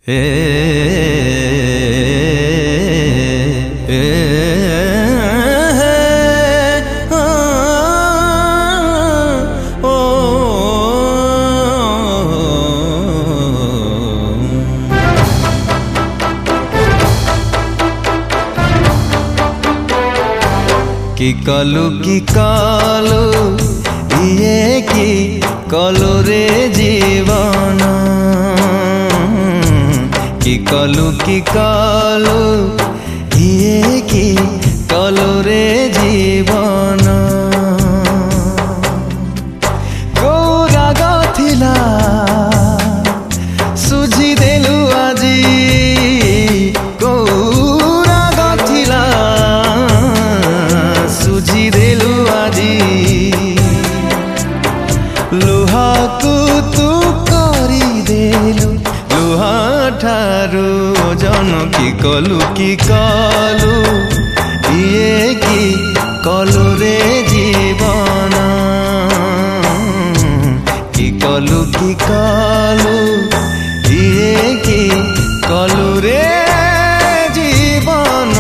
कि कालू इए कि कलु रे जीवन कि कालू इए कि कलु रे जीवन गौराग थिला सुझी देलु आजी गौराग थिला सुझी देलु आजी लुहा को तू करी देलु लुहा ठारू ओजन कि कालू इए कि कलु रे जीवन कि कालू इए कि कलु रे जीवन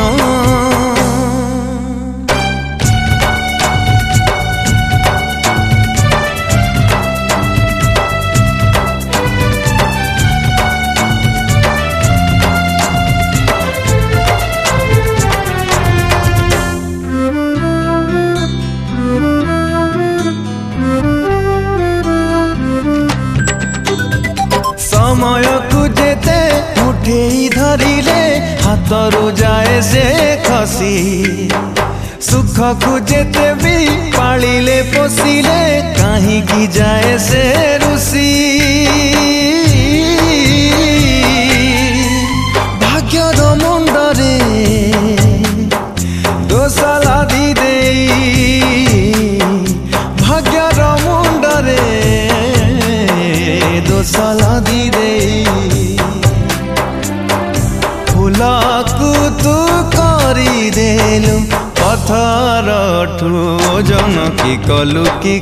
समय को जेते उठेई धरिले हाथरू जाए से खसी सुख को जेते भी पालिले पोसिले कहीं की जाए से रुसी भाग्यर मुंडरे दोषा लादी देई भाग्यर मुंडरे दोषा लादी देई फूलकू तू करी देलु पथर ठू ओजन कि कालू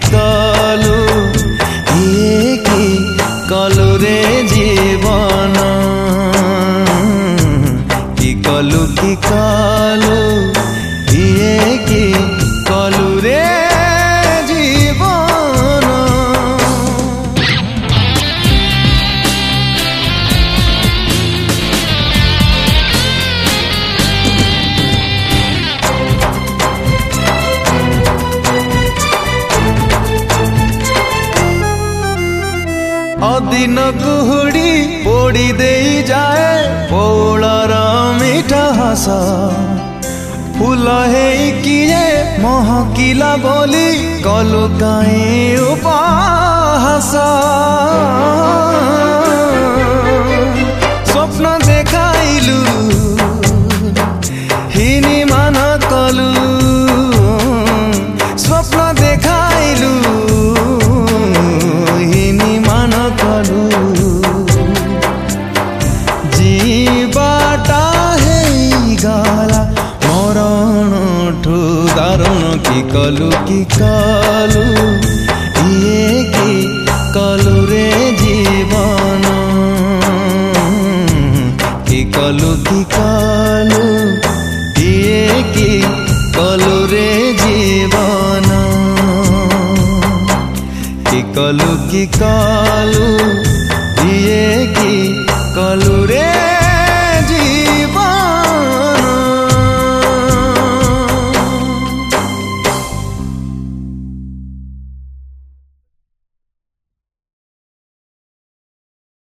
इए कि कलु रे जीवन कि कालू इए कि कलु रे जीवन अदिन कुहुड़ी पोड़ी देई जाए पौलर मीठा हस फूल है किए महकिला बोली कलु काई उपहास स्वप्न देखाइलु हिनी मान कलु स्वप्न देखाइलु हिनी मान कलु जीवाटा है गाला मरण ठू दारुण कि कालू इए कि कलु रे जीवन कि कालू इए कि कलु रे जीवन कि कालू